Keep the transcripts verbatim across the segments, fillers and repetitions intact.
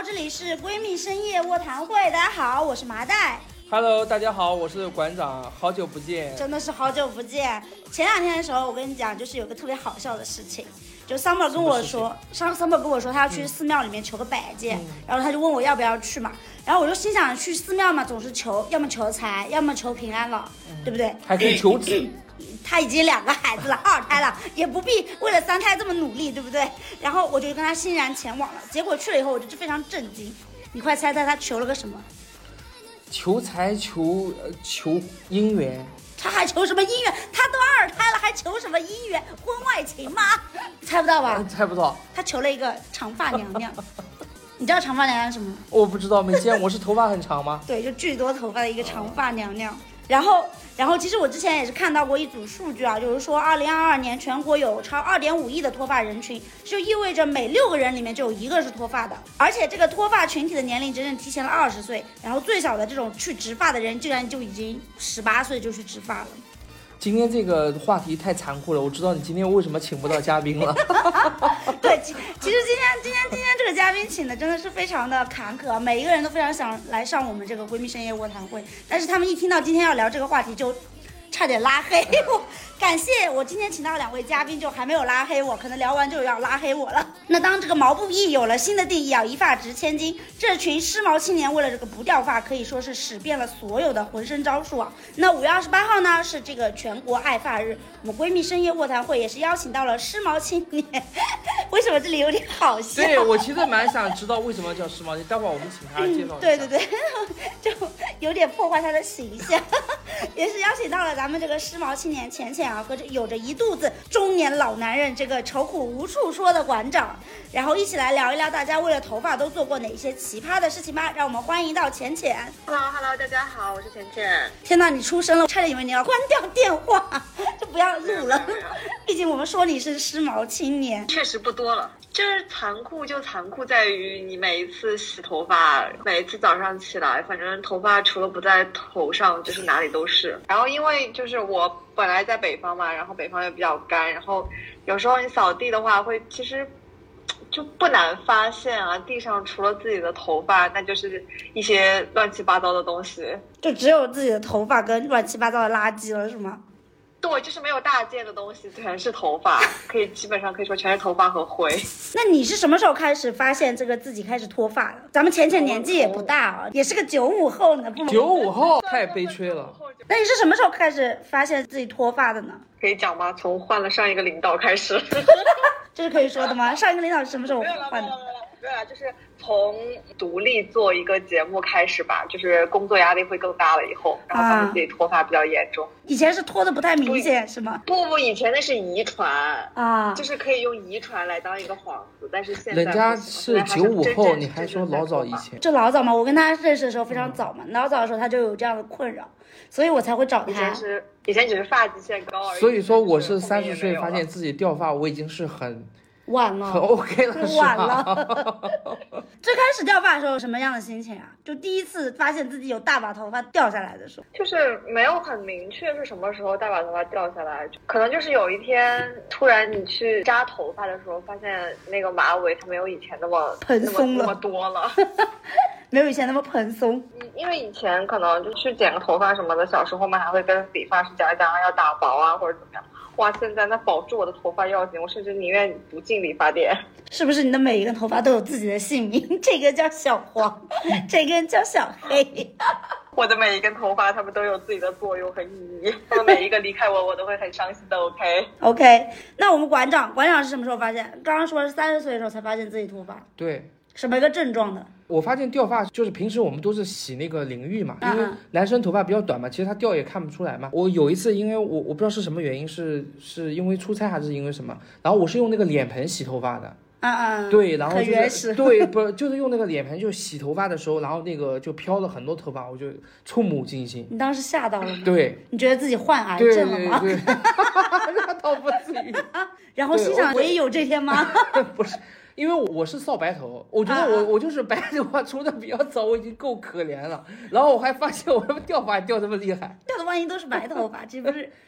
这里是闺蜜深夜卧谈会。大家好，我是麻袋。 Hello， 大家好，我是馆长，好久不见， 真的是好久不见。前两天的时候，我跟你讲，就是有个特别好笑的事情，就 Summer 跟我说，上 Summer 跟我说他要去寺庙里面求个百戒、嗯，然后他就问我要不要去嘛，然后我就心想，去寺庙嘛，总是求，要么求财，要么求平安了，嗯、对不对？ 还可以求子。 他已经两个孩子了，二胎了，也不必为了三胎这么努力，对不对？然后我就跟他欣然前往了。结果去了以后，我就非常震惊。你快猜猜他求了个什么？ 求财，求呃求姻缘。 他还求什么姻缘？他都二胎了，还求什么姻缘？婚外情吗？猜不到吧？ 猜不到。 他求了一个长发娘娘。你知道长发娘娘是什么？ 我不知道，没见过。是头发很长吗？ 对，就巨多头发的一个长发娘娘。然后，然后其实我之前也是看到过一组数据啊，就是说二零二二年全国有超二点五亿的脱发人群，就意味着每六个人里面就有一个是脱发的，而且这个脱发群体的年龄整整提前了二十岁，然后最小的这种去植发的人竟然就已经十八岁就去植发了。 今天这个话题太残酷了，我知道你今天为什么请不到嘉宾了。 对，其实今天今天今天这个嘉宾请的真的是非常的坎坷，每一个人都非常想来上我们这个闺蜜深夜卧谈会，但是他们一听到今天要聊这个话题就差点拉黑我。感谢我今天请到两位嘉宾，就还没有拉黑我，可能聊完就要拉黑我了。那当这个毛不易有了新的定义啊，一发值千金，这群时髦青年为了这个不掉发，可以说是使遍了所有的浑身招数啊。那五月二十八号呢是这个全国爱发日，我们闺蜜深夜卧谈会也是邀请到了时髦青年。为什么这里有点好笑？ 对，我其实蛮想知道为什么叫时髦青年，待会儿我们请他介绍一下、嗯。 对对对，就有点破坏他的形象。也是邀请到了咱们这个时髦青年浅浅啊，和这有着一肚子中年老男人这个愁苦无处说的馆长，然后一起来聊一聊大家为了头发都做过哪些奇葩的事情吧。让我们欢迎到浅浅。 Hello Hello， 大家好，我是浅浅。 天哪，你出声了，差点以为你要关掉电话，就不要录了。毕竟我们说你是时髦青年， 确实不多了。就是残酷就残酷在于你每一次洗头发，每一次早上起来，反正头发除了不在头上，就是哪里都是。然后因为就是我本来在北方嘛，然后北方又比较干，然后有时候你扫地的话会其实就不难发现啊，地上除了自己的头发，那就是一些乱七八糟的东西， 就只有自己的头发跟乱七八糟的垃圾了，是吗？ 对，就是没有大件的东西，全是头发，可以基本上可以说全是头发和灰。 那你是什么时候开始发现这个自己开始脱发的？咱们浅浅年纪也不大啊，也是个九五后呢。 九五后太悲催了。 那你是什么时候开始发现自己脱发的呢？ 可以讲吗？从换了上一个领导开始。 这是可以说的吗？上一个领导是什么时候换的？ 对啊，就是从独立做一个节目开始吧，就是工作压力会更大了以后，然后发现自己脱发比较严重。啊、 以前是脱的不太明显是吗？ 不不，以前那是遗传啊， 就是可以用遗传来当一个幌子，但是现在人家是九五后，你还说老早以前？ 这老早嘛，我跟他认识的时候非常早嘛，嗯、老早的时候他就有这样的困扰，所以我才会找他。 以前是以前只是发际线高而已。 所以说我是三十岁发现自己掉发，我已经是很。 晚了， 很 OK 了，是晚了。最开始掉发的时候什么样的心情啊？就第一次发现自己有大把头发掉下来的时候， 就是没有很明确是什么时候大把头发掉下来，可能就是有一天突然你去扎头发的时候，发现那个马尾它没有以前那么蓬松了， 那么多了。 没有以前那么蓬松， 因为以前可能就去剪个头发什么的，小时候嘛还会跟理发师讲一讲要打薄啊或者怎么样。哇，现在那保住我的头发要紧，我甚至宁愿不进理发店。是不是你的每一根头发都有自己的姓名？这个叫小黄，这个叫小黑。 我的每一根头发，它们都有自己的作用和意义。他们每一个离开我，我都会很伤心的。OK。 OK， 那我们馆长，馆长是什么时候发现？刚刚说是三十岁的时候才发现自己脱发。 对。 什么一个症状的？ 我发现掉发就是平时我们都是洗那个淋浴嘛，因为男生头发比较短嘛，其实他掉也看不出来嘛。我有一次因为我我不知道是什么原因，是是因为出差还是因为什么，然后我是用那个脸盆洗头发的。 啊啊， 对，然后很原始， 对，不就是用那个脸盆，就洗头发的时候，然后那个就飘了很多头发，我就触目惊心。 你当时吓到了吗？ 对， 你觉得自己患癌症了吗？ 对对对，那倒不至于。 然后心想，我也有这天吗？ 不是。因为我是少白头，我觉得我、啊、我就是白头发出的比较早，我已经够可怜了。然后我还发现我他妈掉发掉这么厉害， 掉的万一都是白头发，岂不是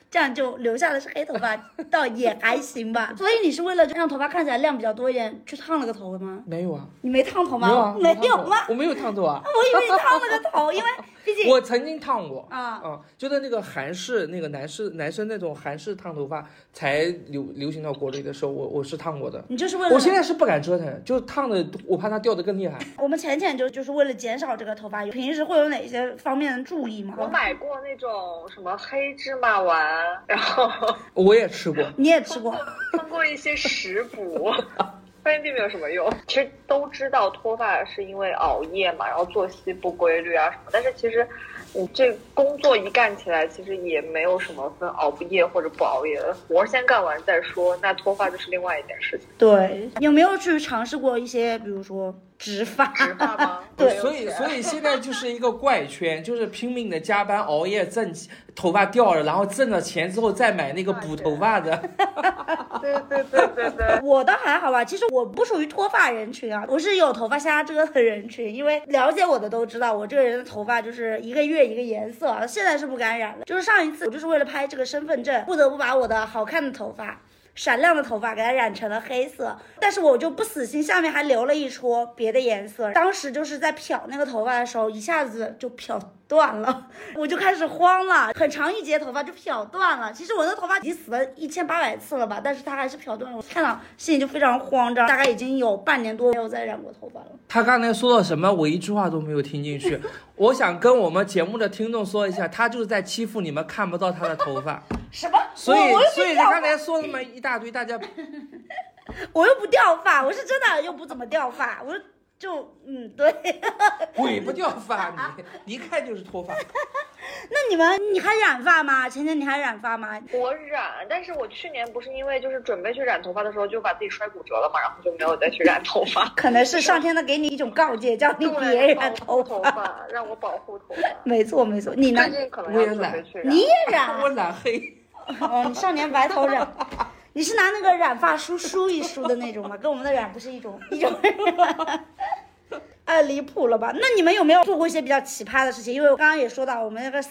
这样就留下的是黑头发，倒也还行吧。所以你是为了让头发看起来量比较多一点，去烫了个头吗？ 没有啊。 你没烫头吗？ 没有啊， 没有吗？ 我没有烫头啊。 我以为你烫了个头，因为毕竟我曾经烫过啊， 嗯，就是那个韩式那个男士男生那种韩式烫头发才流流行到国内的时候，我我是烫过的。 你就是为了， 我现在是不敢折腾，就烫的我怕它掉的更厉害。 我们浅浅就就是为了减少这个头发，平时会有哪些方面的注意吗？ 我买过那种什么黑芝麻丸，然后我也吃过， 你也吃过， 通过一些食补。发现并没有什么用。其实都知道脱发是因为熬夜嘛，然后作息不规律啊什么，但是其实你这工作一干起来，其实也没有什么分熬不夜或者不熬夜的，活先干完再说。那脱发就是另外一件事情。 对，有没有去尝试过一些，比如说植发？ 植发吗？ 对， 所以所以现在就是一个怪圈，就是拼命的加班熬夜挣头发掉了，然后挣了钱之后再买那个补头发的。 对对对对对， 我倒还好吧，其实我不属于脱发人群啊，我是有头发瞎遮的人群，因为了解我的都知道，我这个人的头发就是一个月一个颜色，现在是不敢染了。就是上一次我就是为了拍这个身份证，不得不把我的好看的头发。闪亮的头发给它染成了黑色，但是我就不死心，下面还留了一撮别的颜色。当时就是在漂那个头发的时候，一下子就漂断了，我就开始慌了，很长一截头发就漂断了。其实我的头发已经死了一千八百次了吧，但是它还是漂断了。我看到心里就非常慌张，大概已经有半年多没有再染过头发了。 他刚才说了什么？我一句话都没有听进去。我想跟我们节目的听众说一下，他就是在欺负你们看不到他的头发。 什么？ 所以我所以他刚才说那么一大堆，大家我又不掉发，我是真的又不怎么掉发，我就嗯对。 鬼不掉发，你你一看就是脱发。 那你们你还染发吗？前天你还染发吗？ 我染，但是我去年不是因为就是准备去染头发的时候就把自己摔骨折了嘛，然后就没有再去染头发。 可能是上天的给你一种告诫，叫你别染头头发，让我保护头发。 没错没错，你呢？ 最近可能要准备去染。 你也染？ 我染黑。 哦，你少年白头染。你是拿那个染发梳梳一梳的那种吗？跟我们的染不是一种一种。太离谱了吧？那你们有没有做过一些比较奇葩的事情？因为我刚刚也说到，我们那个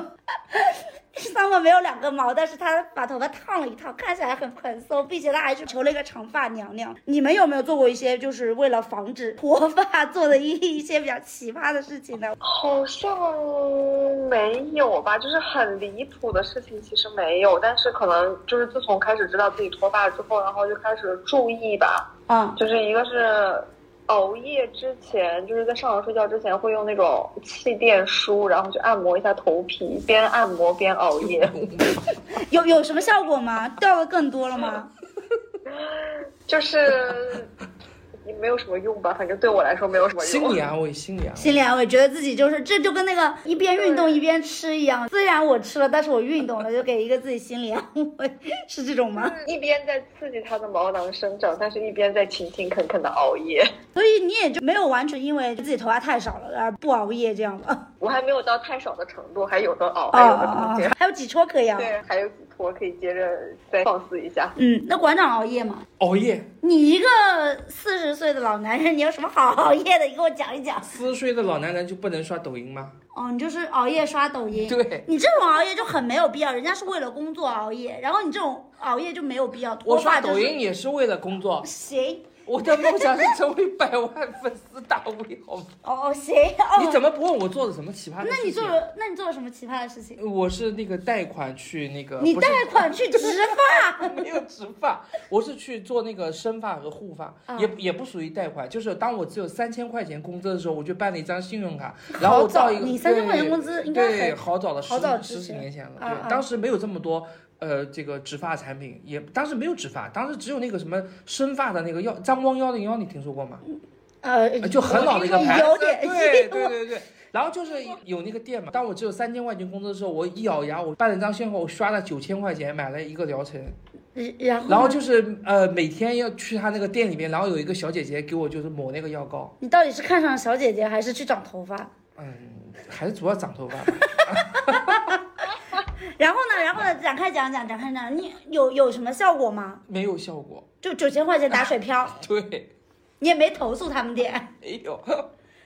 Summer，Summer 没有两个毛，但是他把头发烫了一套，看起来很蓬松，并且他还是求了一个长发娘娘。你们有没有做过一些就是为了防止脱发做的一一些比较奇葩的事情呢？ 好像没有吧，就是很离谱的事情其实没有，但是可能就是自从开始知道自己脱发之后，然后就开始注意吧。 嗯， 就是一个是。熬夜之前，就是在上床睡觉之前，会用那种气垫梳，然后去按摩一下头皮，边按摩边熬夜。 有有什么效果吗？掉的更多了吗？ 就是没有什么用吧，反正对我来说没有什么用。 心理安慰，心理安慰， 心理安慰，觉得自己就是这就跟那个一边运动一边吃一样。虽然我吃了，但是我运动了，就给一个自己心理安慰，是这种吗？ 一边在刺激它的毛囊生长，但是一边在勤勤恳恳的熬夜。 所以你也就没有完全因为自己头发太少了而不熬夜这样吧？ 我还没有到太少的程度，还有的熬，还有的空间， 还有几撮可以熬。 对，还有几撮可以接着再放肆一下。 嗯，那馆长熬夜吗？ 熬夜。 你一个四十岁的老男人，你有什么好熬夜的？你给我讲一讲。 四十岁的老男人就不能刷抖音吗？ 哦，你就是熬夜刷抖音。 对， 你这种熬夜就很没有必要，人家是为了工作熬夜，然后你这种熬夜就没有必要。 我刷抖音也是为了工作。 行。 我的梦想是成为百万粉丝大 V， 好吗？ 哦，行。哦， 你怎么不问我做了什么奇葩的事情？ 那你做了，那你做了什么奇葩的事情？ 我是那个贷款去那个。 你贷款去植发？ 没有植发，我是去做那个生发和护发，嗯、也也不属于贷款。就是当我只有三千块钱工资的时候，我就办了一张信用卡，然后到一个你三千块钱工资应该对好早了， 好早十十几年前了。 啊、 对、啊，当时没有这么多。呃，这个植发产品也当时没有植发，当时只有那个什么生发的那个药，张光幺零幺，你听说过吗？ 呃， 就很老的一个牌子， 有点对对对对。然后就是有那个店嘛，当我只有三千块钱工资的时候，我一咬牙，我办了张信用卡，我刷了九千块钱买了一个疗程。 然后， 然后就是呃，每天要去他那个店里面，然后有一个小姐姐给我就是抹那个药膏。 你到底是看上小姐姐，还是去长头发？ 嗯，还是主要长头发。 然后呢？然后呢？展开讲讲，展开讲，你有有什么效果吗？ 没有效果， 就九千块钱打水漂。 对， 你也没投诉他们店。 没有。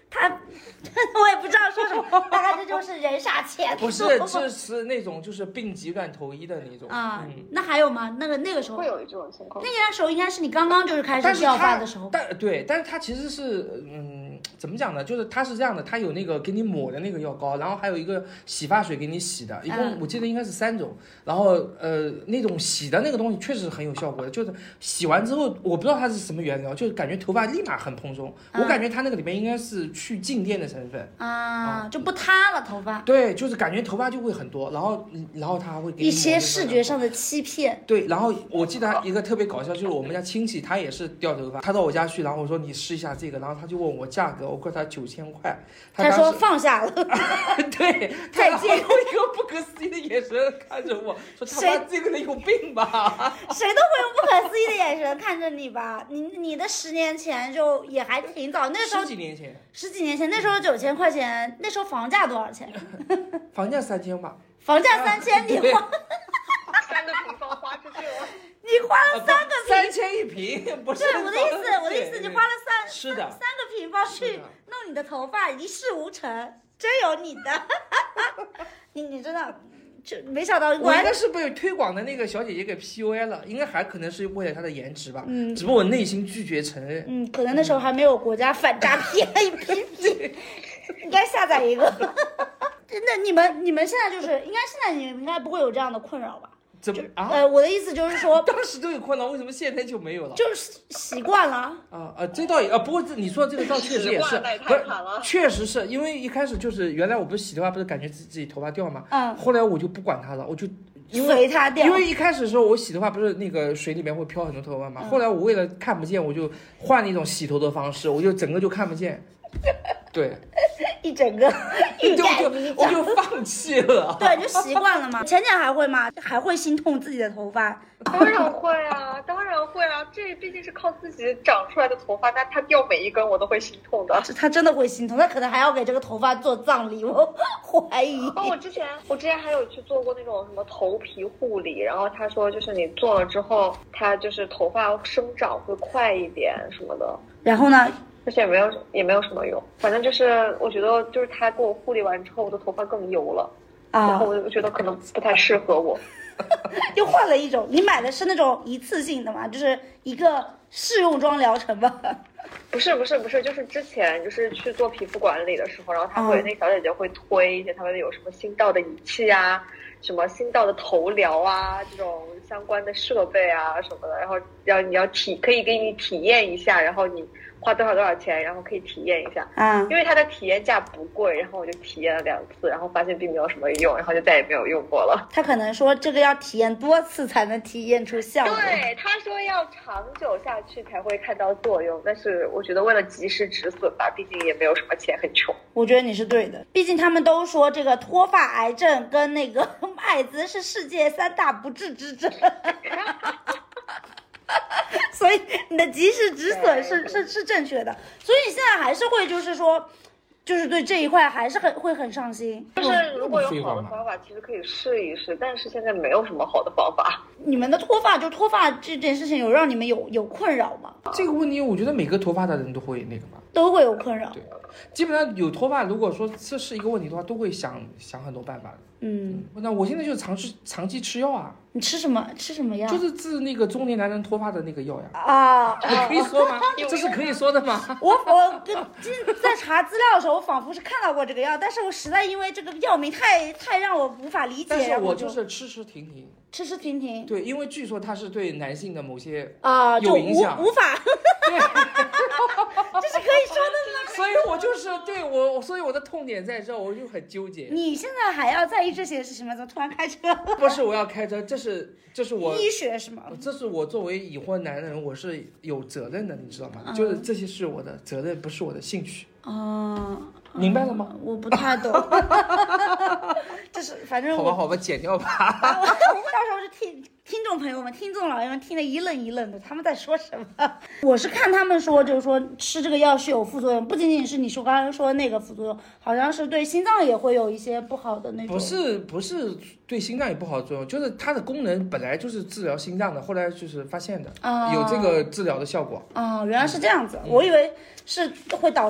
他我也不知道说什么，大概这就是人傻钱不是，这是那种就是病急乱投医的那种啊、 嗯。 那还有吗？那个那个时候会有这种情况。 那个时候应该是你刚刚就是开始掉发的时候。 但对，但是它其实是嗯，怎么讲呢？就是它是这样的，它有那个给你抹的那个药膏，然后还有一个洗发水给你洗的，一共我记得应该是三种。嗯、然后呃，那种洗的那个东西确实很有效果的，就是洗完之后，我不知道它是什么原料，就是感觉头发立马很蓬松。嗯、我感觉它那个里面应该是去静电的成分啊、嗯，就不塌了头发。 对，就是感觉头发就会很多，然后然后它还会给你一些视觉上的欺骗。 对，然后我记得一个特别搞笑，就是我们家亲戚他也是掉头发，他到我家去，然后我说你试一下这个，然后他就问我价格，我给他九千块， 他说放下了， 对， 再见， 用一个不可思议的眼神看着我说他妈这个人有病吧？ 谁都会用不可思议的眼神看着你吧？你你的十年前就也还挺早，那时候十几年前， 十几年前那时候九千块钱，那时候房价多少钱？ 房价三千吧。 房价三千，你花三个平方花出去了。 你花了三个平， 三千一平，不是对我的意思，我的意思，你花了三是的三个平方去弄你的头发，一事无成，真有你的，你你真的就没想到， 我应该是被推广的那个小姐姐给 P U A 了，应该还可能是为了她的颜值吧， 嗯， 只不过我内心拒绝承认， 嗯，可能那时候还没有国家反诈骗 A P P， 应该下载一个。那你们你们现在就是应该现在你们应该不会有这样的困扰吧？ 怎么啊？ 呃，我的意思就是说， 当时都有困扰，为什么现在就没有了？ 就是习惯了。 啊啊，这倒也啊，不过这你说的这个倒确实也是，不是，确实是因为一开始就是原来我不是洗头发，不是感觉自己自己头发掉嘛， 嗯， 后来我就不管它了，我就随它掉。 因为一开始的时候我洗头发不是那个水里面会飘很多头发嘛，嗯、后来我为了看不见，我就换了一种洗头的方式，我就整个就看不见。对， 一整个欲盖弥彰， 我就放弃了。 对，就习惯了嘛。前年还会吗？还会心痛自己的头发？ 当然会啊，当然会啊。这毕竟是靠自己长出来的头发，那它掉每一根我都会心痛的。 他真的会心痛，他可能还要给这个头发做葬礼，我怀疑。 哦，我之前我之前还有去做过那种什么头皮护理，然后他说就是你做了之后，它就是头发生长会快一点什么的。 然后呢？ 而且也没有也没有什么用，反正就是我觉得就是他给我护理完之后，我的头发更油了，啊、然后我就觉得可能不太适合我， 又换了一种。你买的是那种一次性的吗？就是一个试用装疗程吧？ 不是不是不是，就是之前就是去做皮肤管理的时候，然后他会、哦、那小姐姐会推一些他们有什么新到的仪器啊，什么新到的头疗啊，这种相关的设备啊什么的，然后要你要体可以给你体验一下，然后你花多少多少钱，然后可以体验一下。嗯，因为它的体验价不贵，然后我就体验了两次，然后发现并没有什么用，然后就再也没有用过了。 他可能说这个要体验多次才能体验出效果。 对，他说要长久下去才会看到作用，但是我觉得为了及时止损吧，毕竟也没有什么钱，很穷。 我觉得你是对的，毕竟他们都说这个脱发癌症跟那个艾滋是世界三大不治之症。所以你的及时止损是是是正确的，所以你现在还是会就是说，就是对这一块还是很会很上心。 就是如果有好的方法，其实可以试一试，但是现在没有什么好的方法。 你们的脱发就脱发这件事情有让你们有有困扰吗？ 这个问题，我觉得每个脱发的人都会那个吧， 都会有困扰。 对，基本上有脱发，如果说这是一个问题的话，都会想想很多办法的。嗯，那我现在就是长期长期吃药啊。 你吃什么？吃什么药？ 就是治那个中年男人脱发的那个药呀。 啊， 可以说吗？这是可以说的吗？ 我我今在查资料的时候，我仿佛是看到过这个药，但是我实在因为这个药名太太让我无法理解。 但是我就是吃吃停停， 吃吃停停。 对，因为据说它是对男性的某些啊有影响， 无无法。对，这是可以说的吗？ 所以我就是对我，所以我的痛点在这，我就很纠结。 你现在还要在意这些事情吗？怎么突然开车？ 不是，我要开车，这是这是我医学是吗？ 这是我作为已婚男人，我是有责任的，你知道吗？嗯、就是这些是我的责任，不是我的兴趣。哦、嗯，明白了吗？ 嗯、我不太懂。这是反正好吧，好吧，剪掉吧。 到时候是听听众朋友们、听众老爷们听得一愣一愣的，他们在说什么？我是看他们说，就是说吃这个药是有副作用，不仅仅是你说刚刚说那个副作用，好像是对心脏也会有一些不好的那种。 不是，不是对心脏也不好的作用，就是它的功能本来就是治疗心脏的，后来就是发现的，哦、有这个治疗的效果。 哦，原来是这样子，嗯、我以为是会导致什么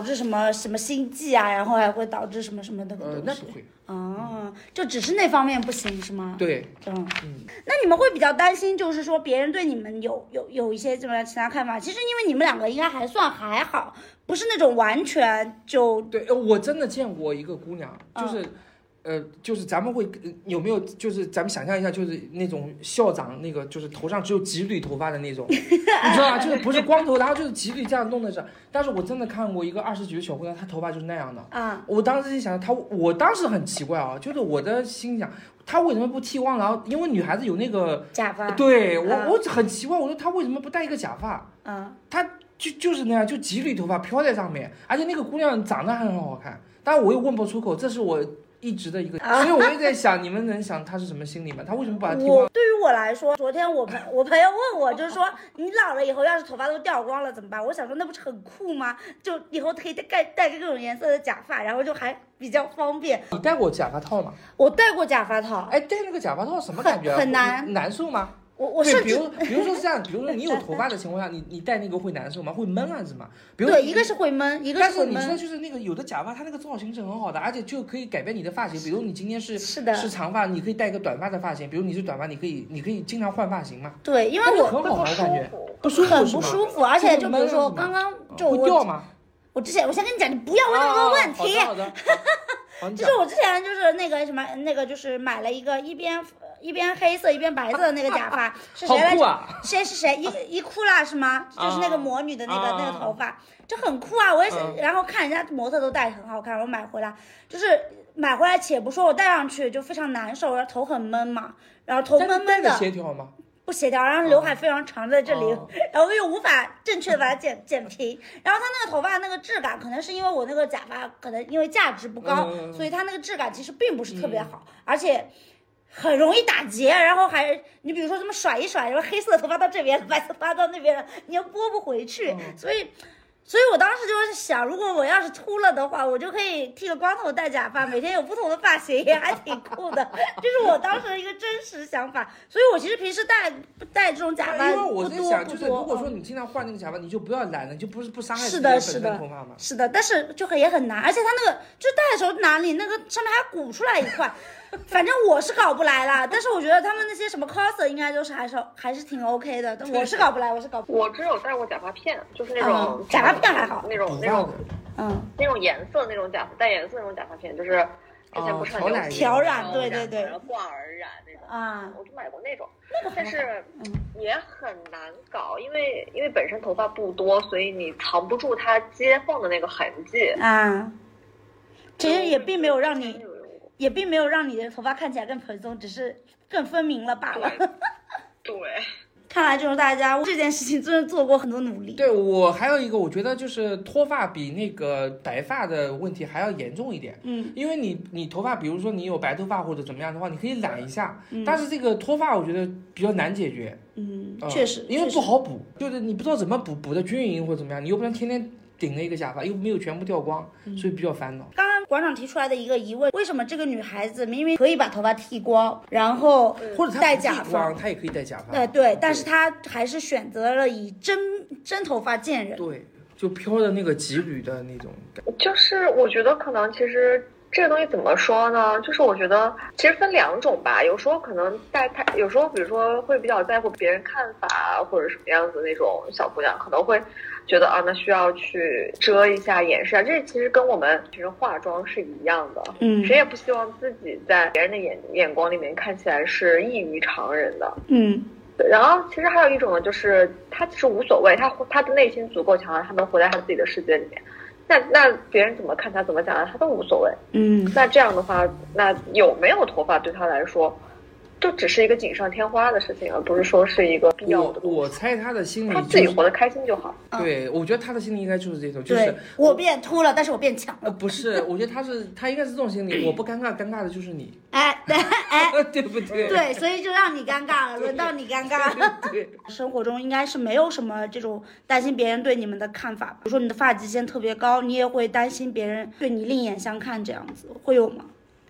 么什么心悸啊，然后还会导致什么什么的。 呃，那不会。 哦，就只是那方面不行是吗？ 对， 嗯嗯。那你们会比较担心，就是说别人对你们有有有一些怎么样其他看法？其实因为你们两个应该还算还好，不是那种完全就对。我真的见过一个姑娘，就是。嗯呃，就是咱们会有没有，就是咱们想象一下，就是那种校长那个，就是头上只有几缕头发的那种，你知道吧？就是不是光头，然后就是几缕这样弄的是。但是我真的看过一个二十几岁小姑娘，她头发就是那样的啊。我当时就想，她，我当时很奇怪啊，就是我的心想，她为什么不剃光？然后因为女孩子有那个假发， 对我、啊、我很奇怪，我说她为什么不戴一个假发？ 嗯， 她就就是那样，就几缕头发飘在上面，而且那个姑娘长得还很好看，但是我又问不出口，这是我。一直的一个，所以我也在想，你们能想他是什么心理吗？他为什么把它剃光？ 对于我来说，昨天我朋我朋友问我，就是说你老了以后要是头发都掉光了怎么办？我想说那不是很酷吗？就以后可以戴戴个各种颜色的假发，然后就还比较方便。 你戴过假发套吗？ 我戴过假发套。 哎，戴那个假发套什么感觉？ 很, 很难， 难受吗？ 我我甚至比如比如说是这样，比如说你有头发的情况下，你你戴那个会难受吗？会闷啊是吗？比如对，一个是会闷，一个是会闷。 但是你说就是那个有的假发，它那个造型是很好的，而且就可以改变你的发型。比如你今天是是的是长发，你可以戴个短发的发型；比如你是短发，你可以你可以经常换发型嘛。 对，因为我很好，我感觉不舒服，很不舒服，而且就比如说刚刚就会掉吗？ 我之前我先跟你讲，你不要问那么多问题。 好的好的。 就是我之前就是那个什么那个就是买了一个一边一边黑色一边白色的那个假发，是谁来着？ 啊、 谁是谁？一一库拉是吗？就是那个魔女的那个、啊、那个头发，就很酷啊！我也是，啊、然后看人家模特都戴很好看，我买回来就是买回来，且不说我戴上去就非常难受，头很闷嘛，然后头闷闷的。 协调吗？ 不协调，然后刘海非常长在这里，哦、然后又无法正确的把它剪剪平，然后它那个头发那个质感，可能是因为我那个假发可能因为价值不高，嗯、所以它那个质感其实并不是特别好，嗯、而且很容易打结，然后还你比如说这么甩一甩，然后黑色的头发到这边，白色头发到那边了，你又拨不回去，嗯、所以。所以我当时就是想，如果我要是秃了的话，我就可以剃个光头戴假发，每天有不同的发型，也还挺酷的。这是我当时的一个真实想法。所以我其实平时戴戴这种假发因为我在想，就是如果说你经常换那个假发，你就不要染了，你就不是不伤害自己的本身头发嘛。 是的，但是就很也很难，而且它那个就戴的时候哪里那个上面还鼓出来一块。反正我是搞不来啦，但是我觉得他们那些什么 coser 应该都是还是还是挺 OK 的，但我是搞不来，我是搞不来。 我只有戴过假发片，就是那种、 嗯、假发片还好， 那种那种，嗯，那种颜色那种假带颜色那种假发片，就是之前不是很流行调染，对对对， 然后挂耳染那种啊， 我就买过那种，那个但是也很难搞，因为因为本身头发不多，所以你藏不住它接缝的那个痕迹啊。其实也并没有让你。也并没有让你的头发看起来更蓬松，只是更分明了罢了。 对，对看来就是大家这件事情真的做过很多努力。 对，我还有一个，我觉得就是脱发比那个白发的问题还要严重一点。嗯，因为你你头发，比如说你有白头发或者怎么样的话，你可以染一下，嗯、但是这个脱发我觉得比较难解决。 嗯，呃、确实， 因为不好补，就是你不知道怎么补，补的均匀或者怎么样，你又不能天天。顶了一个假发，又没有全部掉光，所以比较烦恼。 刚刚馆长提出来的一个疑问，为什么这个女孩子明明可以把头发剃光，然后或者她戴假发， 她也可以戴假发。 呃，对，但是她还是选择了以真真头发见人。 对，就飘的那个几缕的那种感觉。 就是我觉得可能其实。这个东西怎么说呢？就是我觉得其实分两种吧，有时候可能戴太，有时候比如说会比较在乎别人看法或者什么样子那种小姑娘，可能会觉得啊，那需要去遮一下、掩饰啊。这其实跟我们其实化妆是一样的，嗯，谁也不希望自己在别人的眼眼光里面看起来是异于常人的， 嗯。 然后其实还有一种呢，就是他其实无所谓，他他的内心足够强，他能活在他自己的世界里面。那那别人怎么看他怎么讲他，他都无所谓。嗯，那这样的话，那有没有头发对他来说，就只是一个锦上添花的事情，而不是说是一个必要的。 我我猜他的心里、 就是，他自己活得开心就好。 对，我觉得他的心里应该就是这种，就是我变秃了，但是我变强了。 呃，不是，我觉得他是他应该是这种心理，我不尴尬，尴尬的就是你。 哎，对，哎， 对不对？ 对，所以就让你尴尬了，轮到你尴尬了。 对， 生活中应该是没有什么这种担心别人对你们的看法，比如说你的发际线特别高，你也会担心别人对你另眼相看，这样子会有吗？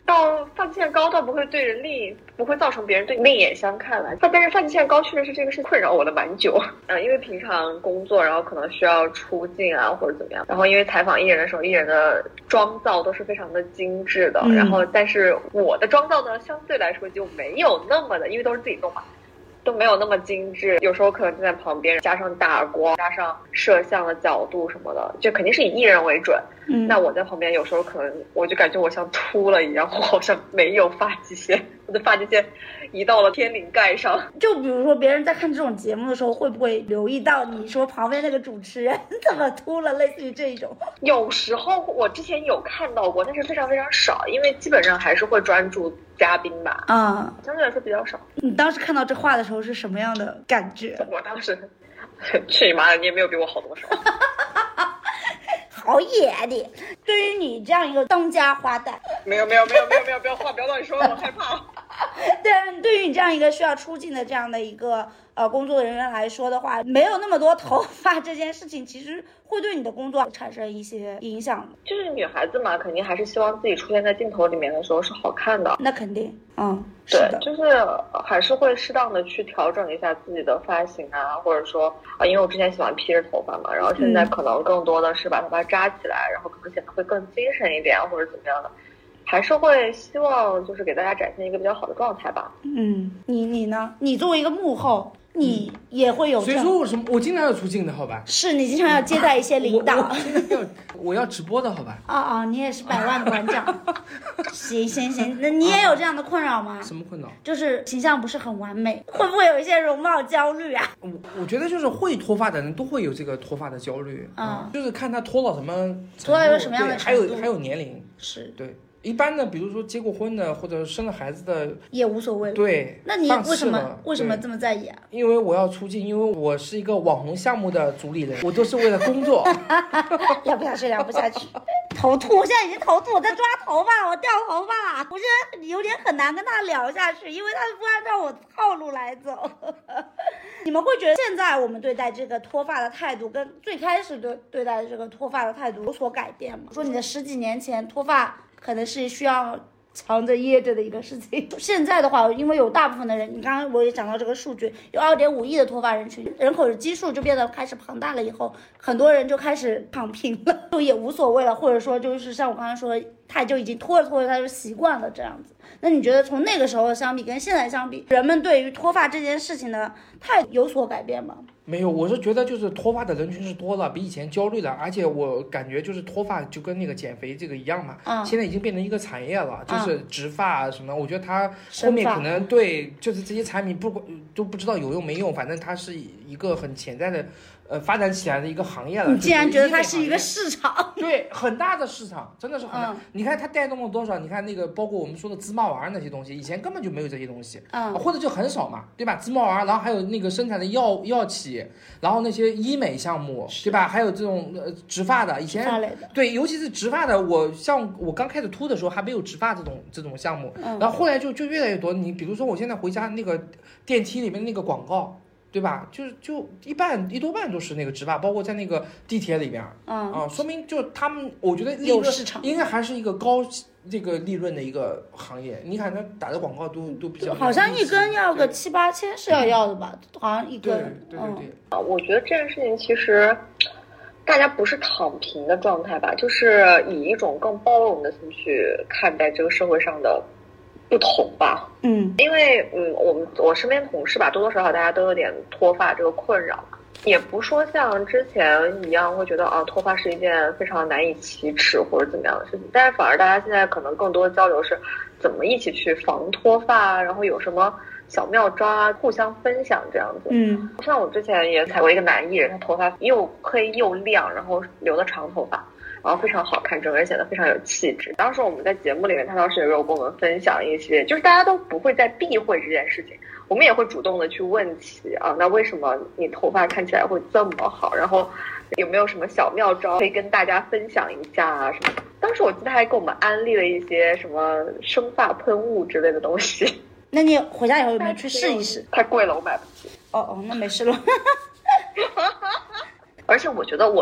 到发际线高倒不会对人另不会造成别人对另眼相看了，但是发际线高确实是这个事困扰我了蛮久。嗯，因为平常工作，然后可能需要出镜啊或者怎么样，然后因为采访艺人的时候，艺人的妆造都是非常的精致的，嗯、然后但是我的妆造呢相对来说就没有那么的，因为都是自己弄嘛。都没有那么精致，有时候可能就在旁边加上打光，加上摄像的角度什么的，就肯定是以艺人为准。嗯，那我在旁边有时候可能我就感觉我像秃了一样，我好像没有发际线，我的发际线移到了天灵盖上。 就比如说别人在看这种节目的时候，会不会留意到你说旁边那个主持人怎么秃了，类似于这种？ 有时候我之前有看到过，但是非常非常少，因为基本上还是会专注嘉宾吧。啊、嗯，相对来说比较少。 你当时看到这话的时候是什么样的感觉？ 我当时去你妈的，你也没有比我好多少。 好野的，对于你这样一个当家花旦， 没有没有没有没有没有，不要话不要乱说，我害怕。 对，对于你这样一个需要出镜的这样的一个呃工作人员来说的话，没有那么多头发这件事情，其实会对你的工作产生一些影响。 就是女孩子嘛，肯定还是希望自己出现在镜头里面的时候是好看的。 那肯定，嗯， 对，就是还是会适当的去调整一下自己的发型啊，或者说啊，因为我之前喜欢披着头发嘛，然后现在可能更多的是把头发扎起来，然后可能显得会更精神一点，或者怎么样的。还是会希望就是给大家展现一个比较好的状态吧。 嗯，你你呢？你作为一个幕后，你也会有这样。 所以说我什么，我经常要出镜的，好吧？ 是你经常要接待一些领导。 我, 我, 要我要直播的，好吧？ 啊啊、哦哦，你也是百万馆长。行行行，那你也有这样的困扰吗？ 什么困扰？ 就是形象不是很完美，会不会有一些容貌焦虑啊？ 我我觉得就是会脱发的人都会有这个脱发的焦虑。嗯，嗯就是看他脱到什么程度， 脱到一个什么样的程度，还有还有年龄， 是对。一般的，比如说结过婚的或者生了孩子的也无所谓。 对， 那你为什么为什么这么在意啊？ 因为我要出镜，因为我是一个网红项目的主理人，我都是为了工作。 聊不下去，聊不下去，头秃，我现在已经头秃，我在抓头发，我掉头发，我现在有点很难跟他聊下去，因为他不按照我的套路来走。你们会觉得现在我们对待这个脱发的态度跟最开始对对待这个脱发的态度有所改变吗？说你的十几年前脱发可能是需要藏着掖着的一个事情，现在的话，因为有大部分的人，你刚刚我也讲到这个数据，有二点五亿的脱发人群，人口的基数就变得开始庞大了，以后很多人就开始躺平了，就也无所谓了，或者说就是像我刚刚说，他就已经脱着脱着他就习惯了这样子。那你觉得从那个时候相比跟现在相比，人们对于脱发这件事情的态度有所改变吗？ 没有，我是觉得就是脱发的人群是多了，比以前焦虑了，而且我感觉就是脱发就跟那个减肥这个一样嘛，嗯、现在已经变成一个产业了，就是植发什么，嗯、我觉得它后面可能对就是这些产品不都不知道有用没用，反正它是一个很潜在的呃发展起来的一个行业了。 你既然觉得它是一个市场， 对，很大的市场，真的是很大。嗯、你看它带动了多少？你看那个包括我们说的芝麻丸那些东西，以前根本就没有这些东西，嗯，或者就很少嘛，对吧？芝麻丸，然后还有那个生产的药药企。然后那些医美项目，对吧？还有这种呃植发的，以前对，尤其是植发的，我像我刚开始秃的时候还没有植发这种这种项目，嗯、然后后来就就越来越多。你比如说我现在回家那个电梯里面那个广告，对吧？就是就一半一多半都是那个植发，包括在那个地铁里边，嗯啊，说明就他们，我觉得有市场， 应该还是一个高这个利润的一个行业。你看他打的广告都都比较， 好像一根要个七八千是要要的吧？好像一根。 对对对对。 啊、嗯，我觉得这件事情其实大家不是躺平的状态吧，就是以一种更包容的心去看待这个社会上的不同吧。嗯，因为嗯，我们我身边同事吧，多多少少大家都有点脱发这个困扰嘛。也不说像之前一样会觉得啊脱发是一件非常难以启齿或者怎么样的事情，但是反而大家现在可能更多的交流是怎么一起去防脱发，然后有什么小妙招啊，互相分享这样子。嗯，像我之前也采过一个男艺人，他头发又黑又亮，然后留的长头发，然后非常好看，整个人显得非常有气质。当时我们在节目里面，他当时也有跟我们分享一些，就是大家都不会再避讳这件事情，我们也会主动的去问起啊，那为什么你头发看起来会这么好？然后有没有什么小妙招可以跟大家分享一下啊什么的？当时我记得他还给我们安利了一些什么生发喷雾之类的东西。 那你回家以后有没有去试一试？ 太贵了，我买不起。 哦哦，那没事了。 而且我觉得我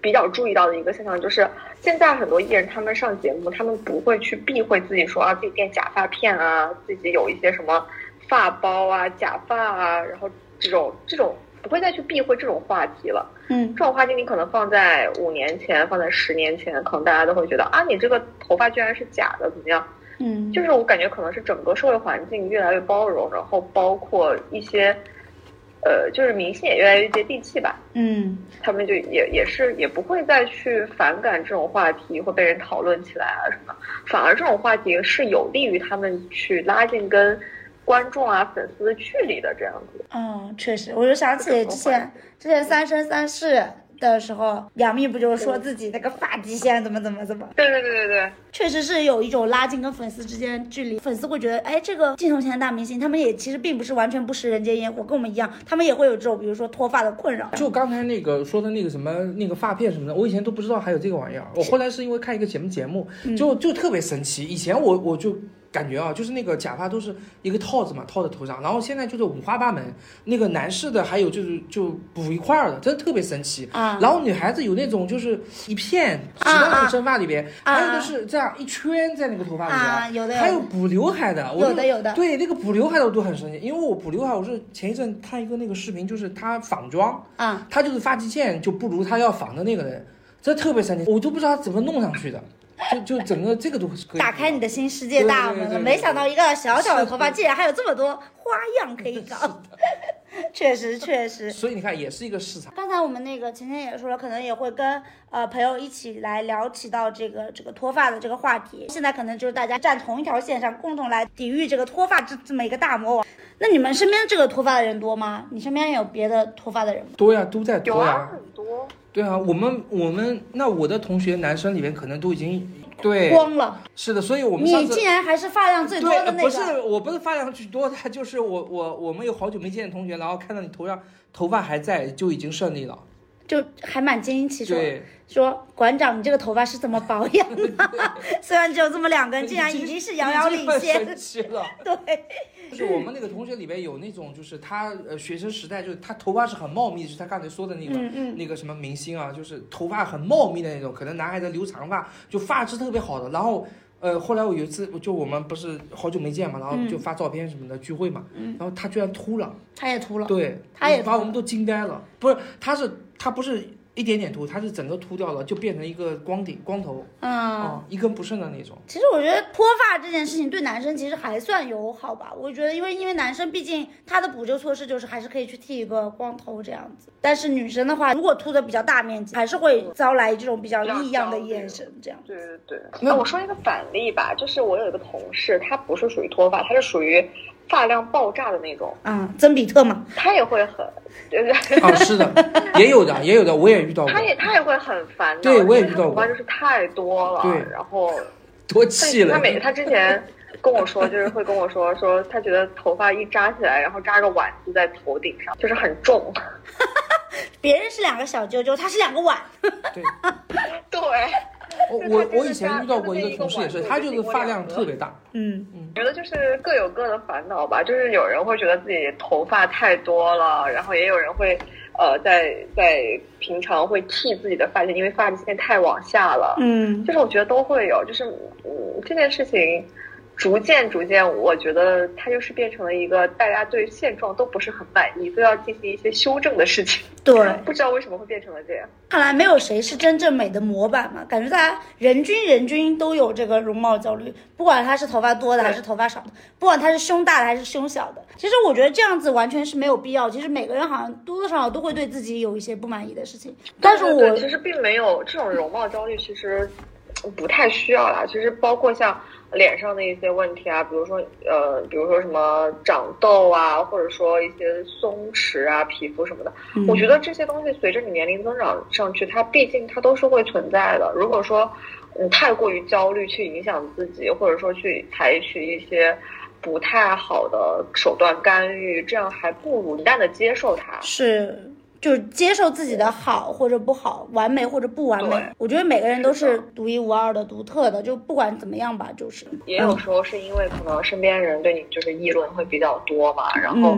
比较注意到的一个现象就是，现在很多艺人他们上节目，他们不会去避讳自己说啊自己垫假发片啊，自己有一些什么发包啊、假发啊，然后这种这种不会再去避讳这种话题了。 嗯， 这种话题你可能放在五年前、放在十年前，可能大家都会觉得啊，你这个头发居然是假的，怎么样？ 嗯， 就是我感觉可能是整个社会环境越来越包容，然后包括一些。呃，就是明星也越来越接地气吧， 嗯， 他们就也也是也不会再去反感这种话题会被人讨论起来啊什么，反而这种话题是有利于他们去拉近跟观众啊粉丝的距离的这样子。 嗯，确实，我就想起之前之前三生三世的时候，杨幂不就是说自己那个发际线怎么怎么怎么？ 对对对对对， 确实是有一种拉近跟粉丝之间距离，粉丝会觉得，哎，这个镜头前的大明星，他们也其实并不是完全不食人间烟火，跟我们一样，他们也会有这种比如说脱发的困扰。 就刚才那个说的那个什么那个发片什么的，我以前都不知道还有这个玩意儿，我后来是因为看一个节目节目，就就特别神奇。以前我我就。感觉啊，就是那个假发都是一个套子嘛，套在头上，然后现在就是五花八门，那个男士的还有就是就补一块的，真的特别神奇啊。然后女孩子有那种就是一片直到那个生发里边，啊、还有的是这样一圈在那个头发里边， 啊、有的有的还有补刘海的， 有的有的。 对，那个补刘海的我都很神奇，因为我补刘海，我是前一阵看一个那个视频，就是他仿妆啊，他就是发际线就不如他要仿的那个人，这特别神奇，我都不知道他怎么弄上去的。就就整个这个都可以打开你的新世界大门了，没想到一个小小的头发竟然还有这么多花样可以搞，确实确实。 所以你看，也是一个市场。 刚才我们那个晴晴也说了，可能也会跟呃朋友一起来聊起到这个这个脱发的这个话题。现在可能就是大家站同一条线上，共同来抵御这个脱发这这么一个大魔王。那你们身边这个脱发的人多吗？你身边有别的脱发的人吗？ 多呀，都在脱呀， 有啊，很多。 对啊，我们我们那我的同学男生里面可能都已经对光了。 是的，所以我们上次你竟然还是发量最多的那个。 不是，我不是发量最多的，就是我我我们有好久没见的同学，然后看到你头上头发还在，就已经胜利了。 就还蛮惊奇说，说馆长你这个头发是怎么保养的？虽然只有这么两根，竟然已经是遥遥领先了。 对。 就是我们那个同学里边有那种，就是他呃学生时代，就是他头发是很茂密，就是他刚才说的那个、 嗯嗯、 那个什么明星啊，就是头发很茂密的那种，可能男孩子留长发，就发质特别好的。然后呃后来我有一次，就我们不是好久没见嘛，然后就发照片什么的、嗯、聚会嘛，然后他居然秃了， 他也秃了， 对， 他也把我们都惊呆了。不是，他是他不是。一点点秃，它是整个秃掉了，就变成一个光顶光头，嗯、哦，一根不剩的那种。 其实我觉得脱发这件事情对男生其实还算友好吧，我觉得因为因为男生毕竟他的补救措施就是还是可以去剃一个光头这样子，但是女生的话，如果秃的比较大面积，还是会招来这种比较异样的眼神，这样。 对对对。那我说一个反例吧，就是我有一个同事，他不是属于脱发，他是属于发量爆炸的那种， 嗯，曾比特嘛， 他也会很，对不对？ 啊，是的，也有的，也有的，我也遇到过。 他也他也会很烦恼， 对，我也遇到过。 头发就是太多了， 对， 然后多气了。 他每他之前跟我说，就是会跟我说说，他觉得头发一扎起来，然后扎个碗子在头顶上，就是很重。 别人是两个小揪揪，他是两个碗。 对对。 我我我以前遇到过一个同事也是，他就是发量特别大。 嗯嗯，觉得就是各有各的烦恼吧，就是有人会觉得自己头发太多了，然后也有人会呃在在平常会剃自己的发际，因为发际线太往下了。 嗯， 就是我觉得都会有，就是嗯这件事情。逐渐逐渐，我觉得它就是变成了一个大家对现状都不是很满意，都要进行一些修正的事情。 对， 不知道为什么会变成了这样。 看来没有谁是真正美的模板嘛，感觉大家人均人均都有这个容貌焦虑，不管他是头发多的还是头发少的，不管他是胸大的还是胸小的。其实我觉得这样子完全是没有必要。其实每个人好像多多少少都会对自己有一些不满意的事情，但是我对对对其实并没有这种容貌焦虑，其实不太需要啦。其实包括像脸上的一些问题啊，比如说呃，比如说什么长痘啊，或者说一些松弛啊，皮肤什么的，嗯、我觉得这些东西随着你年龄增长上去，它毕竟它都是会存在的。如果说嗯太过于焦虑去影响自己，或者说去采取一些不太好的手段干预，这样还不如淡的接受它。 是。就是接受自己的好或者不好，完美或者不完美。我觉得每个人都是独一无二的、独特的，就不管怎么样吧，就是。 也有时候是因为可能身边人对你就是议论会比较多嘛，然后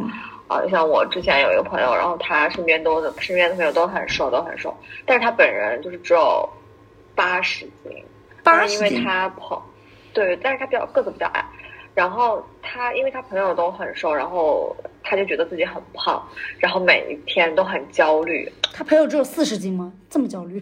啊，像我之前有一个朋友，然后他身边都身边的朋友都很瘦，都很瘦，但是他本人就是只有八十斤， 八十斤， 因为他朋，对，但是他比较个子比较矮，然后他因为他朋友都很瘦，然后他就觉得自己很胖，然后每一天都很焦虑。 他朋友只有四十斤吗？这么焦虑？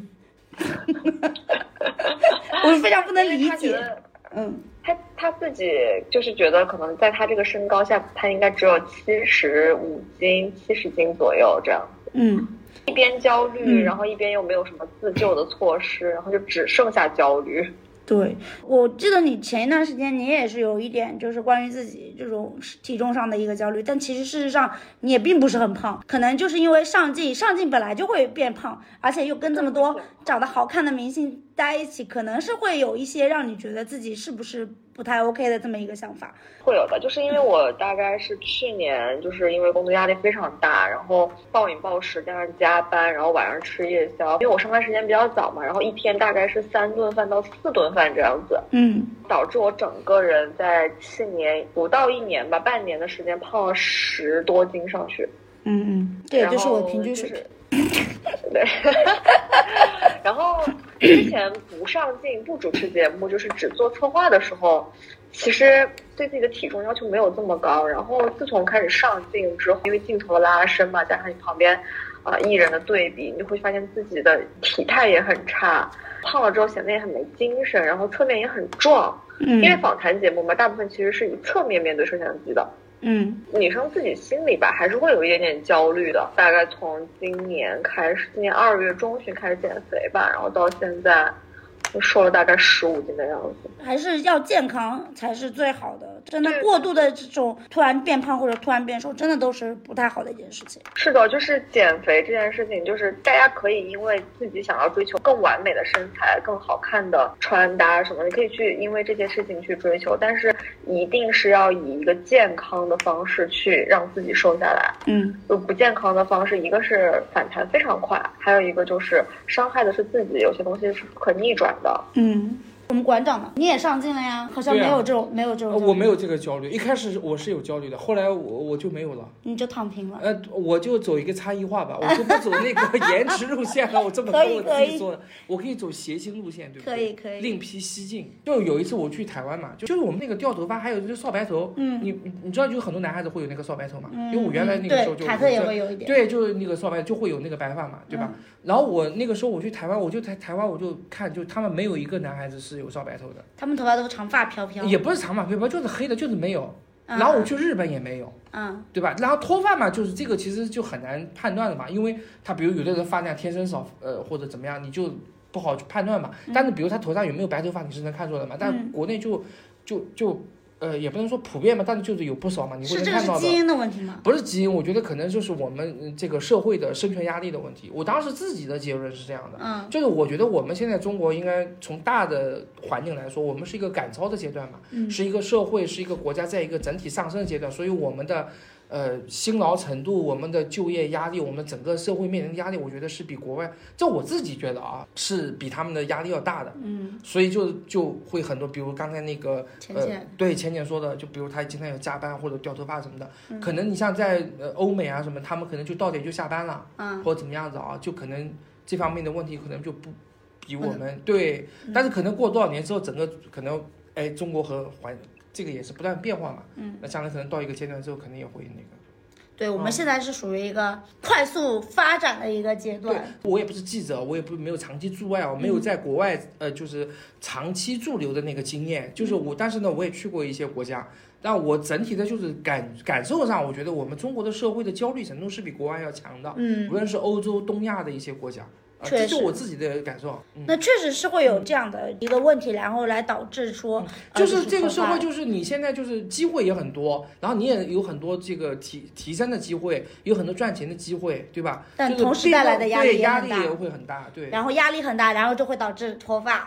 我是非常不能理解。嗯。 他他自己就是觉得，可能在他这个身高下，他应该只有七十五斤、七十斤左右这样子。 嗯， 一边焦虑、嗯，然后一边又没有什么自救的措施，然后就只剩下焦虑。 对，我记得你前一段时间你也是有一点就是关于自己这种体重上的一个焦虑，但其实事实上你也并不是很胖，可能就是因为上镜，上镜本来就会变胖，而且又跟这么多长得好看的明星在一起，可能是会有一些让你觉得自己是不是不太 OK 的这么一个想法。 会有的，就是因为我大概是去年就是因为工作压力非常大，然后暴饮暴食加上加班，然后晚上吃夜宵，因为我上班时间比较早嘛，然后一天大概是三顿饭到四顿饭这样子， 嗯， 导致我整个人在去年不到一年吧，半年的时间胖了十多斤上去。 嗯嗯，这也就是我平均水平。 对，然后之前不上镜不主持节目，就是只做策划的时候，其实对自己的体重要求没有这么高。然后自从开始上镜之后，因为镜头的拉伸嘛，加上你旁边啊、呃、艺人的对比，你就会发现自己的体态也很差，胖了之后显得也很没精神，然后侧面也很壮。嗯，因为访谈节目嘛，大部分其实是以侧面面对摄像机的。 嗯， 女生自己心里吧还是会有一点点焦虑的。大概从今年开始，今年二月中旬开始减肥吧，然后到现在就瘦了大概十五斤的样子。 还是要健康才是最好的，真的过度的这种突然变胖或者突然变瘦，真的都是不太好的一件事情。 是的，就是减肥这件事情，就是大家可以因为自己想要追求更完美的身材、更好看的穿搭什么，你可以去因为这些事情去追求，但是一定是要以一个健康的方式去让自己瘦下来。 嗯， 就不健康的方式，一个是反弹非常快，还有一个就是伤害的是自己，有些东西是不可逆转的。 嗯。我们馆长呢？你也上镜了呀？好像没有这种、啊、没有这种。 我没有这个焦虑，一开始我是有焦虑的，后来我我就没有了。 你就躺平了？ 呃，我就走一个差异化吧，我就不走那个颜值路线了。我这么跟我自己说的，我可以走谐星路线，对不对？ 可以可以。 另辟蹊径。就有一次我去台湾嘛，就就是我们那个掉头发，还有就是扫白头。嗯。你你知道，就很多男孩子会有那个扫白头嘛？嗯。因为我原来那个时候就。 对，凯特也会有一点。 对，就是那个扫白就会有那个白发嘛，对吧？嗯、然后我那个时候我去台湾，我就在台湾我就看，就他们没有一个男孩子是有扫白头的。 他们头发都是长发飘飘， 也不是长发飘飘，就是黑的，就是没有。嗯、然后我去日本也没有， 嗯， 对吧？然后脱发嘛，就是这个其实就很难判断的嘛，因为他比如有的人发量天生少，呃或者怎么样，你就不好去判断嘛。嗯、但是比如他头上有没有白头发，你是能看出来的嘛。但国内就就就。呃，也不能说普遍嘛，但是就是有不少嘛，你会看到的。 是这个是基因的问题吗？ 不是基因，我觉得可能就是我们这个社会的生存压力的问题。我当时自己的结论是这样的， 嗯， 就是我觉得我们现在中国应该从大的环境来说，我们是一个赶超的阶段嘛， 嗯， 是一个社会，是一个国家在一个整体上升的阶段，所以我们的。呃，辛劳程度，我们的就业压力，我们整个社会面临的压力，我觉得是比国外，这我自己觉得啊，是比他们的压力要大的。 嗯， 所以就就会很多，比如刚才那个浅浅呃，对浅浅说的，就比如他经常有加班或者掉头发什么的， 嗯、 可能你像在呃欧美啊什么，他们可能就到点就下班了， 嗯， 或者怎么样子啊，就可能这方面的问题可能就不比我们、嗯、对，但是可能过多少年之后，整个可能哎中国和环。这个也是不断变化嘛， 嗯， 那将来可能到一个阶段之后，肯定也会那个。 对，我们现在是属于一个快速发展的一个阶段。 对，我也不是记者，我也不没有长期驻外，我没有在国外、嗯、呃就是长期驻留的那个经验，就是我，但是呢，我也去过一些国家，但我整体的就是感感受上，我觉得我们中国的社会的焦虑程度是比国外要强的， 嗯， 无论是欧洲、东亚的一些国家。 确实， 这是我自己的感受。嗯、 那确实是会有这样的一个问题，然后来导致说，嗯、 就是这个社会，就是你现在就是机会也很多，然后你也有很多这个提提升的机会，有很多赚钱的机会，对吧？ 但同时带来的压力也压力也会很大，对。 然后压力很大，然后就会导致脱发。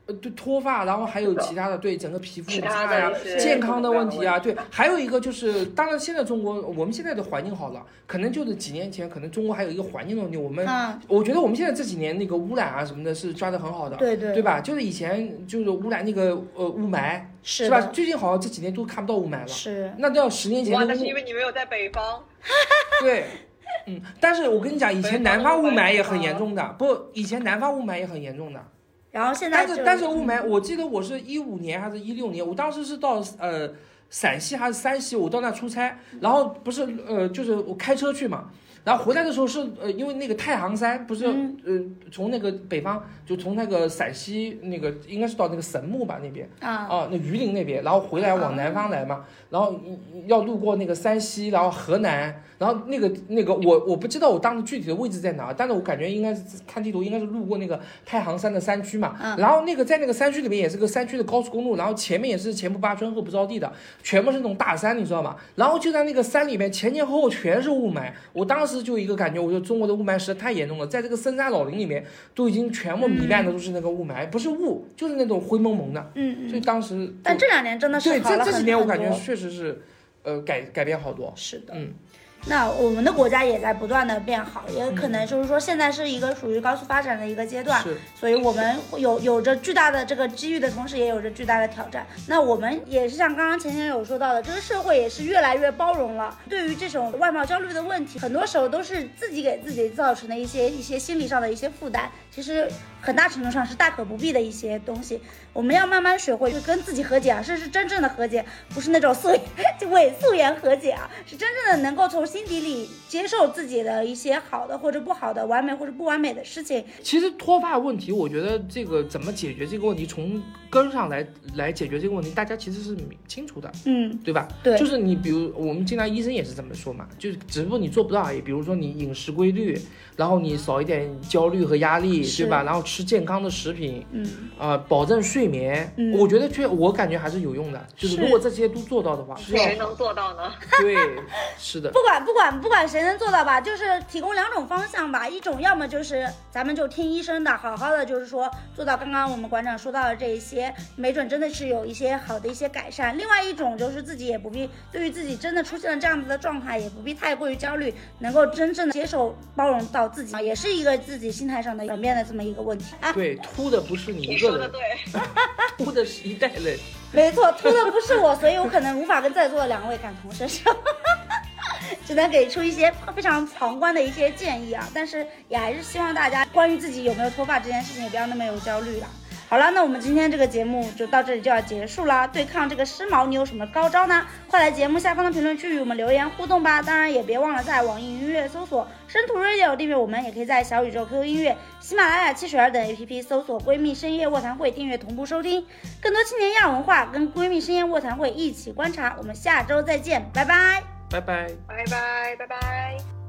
呃，对脱发，然后还有其他的，对整个皮肤差呀、 的健康的问题啊，对，还有一个就是，当然现在中国我们现在的环境好了，可能就是几年前，可能中国还有一个环境的问题，我们、嗯、我觉得我们现在这几年那个污染啊什么的是抓得很好的， 对对， 对吧？就是以前就是污染那个呃雾霾，是, 是吧？最近好像这几年都看不到雾霾了， 是， 那都要十年前的。 哇，那是因为你没有在北方。 对。嗯，但是我跟你讲，以前南方雾霾也很严重的，不，以前南方雾霾也很严重的。 然后现在， 但是但是雾霾，我记得我是一五年还是一六年，我当时是到呃陕西还是山西，我到那出差，然后不是呃就是我开车去嘛，然后回来的时候是呃因为那个太行山不是、嗯、呃从那个北方就从那个陕西那个应该是到那个神木吧那边啊啊那榆林那边，然后回来往南方来嘛，然后要路过那个山西，然后河南。然后那个那个我我不知道我当时具体的位置在哪，但是我感觉应该是看地图应该是路过那个太行山的山区嘛、嗯、然后那个在那个山区里面也是个山区的高速公路，然后前面也是前不八村后不着地的，全部是那种大山，你知道吗？然后就在那个山里面前前后后全是雾霾，我当时就一个感觉，我说中国的雾霾实在太严重了，在这个深山老林里面都已经全部弥漫的都是那个雾霾、嗯、不是雾就是那种灰蒙蒙的， 嗯， 所以当时但这两年真的是对好了很这这几年我感觉确实是呃改改变好多， 是的， 嗯。 那我们的国家也在不断的变好，也可能就是说现在是一个属于高速发展的一个阶段， 是， 所以我们有有着巨大的这个机遇的同时，也有着巨大的挑战。那我们也是像刚刚前前有说到的，这个社会也是越来越包容了。对于这种外貌焦虑的问题，很多时候都是自己给自己造成的一些一些心理上的一些负担，其实很大程度上是大可不必的一些东西。我们要慢慢学会跟自己和解啊，这是真正的和解，不是那种素伪素颜和解啊，是真正的能够从心底里接受自己的一些好的或者不好的、完美或者不完美的事情。 其实脱发问题，我觉得这个怎么解决这个问题，从根上来来解决这个问题，大家其实是清楚的， 嗯， 对吧？ 对， 就是你比如我们经常医生也是这么说嘛，就是只不过你做不到而已。比如说你饮食规律，然后你少一点焦虑和压力，对吧？然后吃健康的食品， 嗯， 呃，保证睡眠，嗯、我觉得确我感觉还是有用的。就是如果这些都做到的话， 谁能做到呢？ 对，是的。 不管不管不管谁能做到吧，就是提供两种方向吧。一种要么就是咱们就听医生的，好好的就是说做到刚刚我们馆长说到的这一些，没准真的是有一些好的一些改善。另外一种就是自己也不必对于自己真的出现了这样子的状态，也不必太过于焦虑，能够真正的接受包容到自己，也是一个自己心态上的转变的这么一个问题啊。 对，秃的不是你一个人， 你说的对， 秃的是一代人。 没错，秃的不是我，所以我可能无法跟在座的两位感同身受。只能给出一些非常旁观的一些建议啊，但是也还是希望大家关于自己有没有脱发这件事情也不要那么有焦虑了。好了，那我们今天这个节目就到这里就要结束了。对抗这个湿毛，你有什么高招呢？快来节目下方的评论区与我们留言互动吧。当然也别忘了在网易云音乐搜索深途 radio 订阅我们，也可以在小宇宙、Q Q 音乐、喜马拉雅、汽水儿等 A P P 搜索闺蜜深夜卧谈会订阅同步收听。更多青年亚文化，跟闺蜜深夜卧谈会一起观察。我们下周再见，拜拜， 拜拜， 拜拜，拜拜。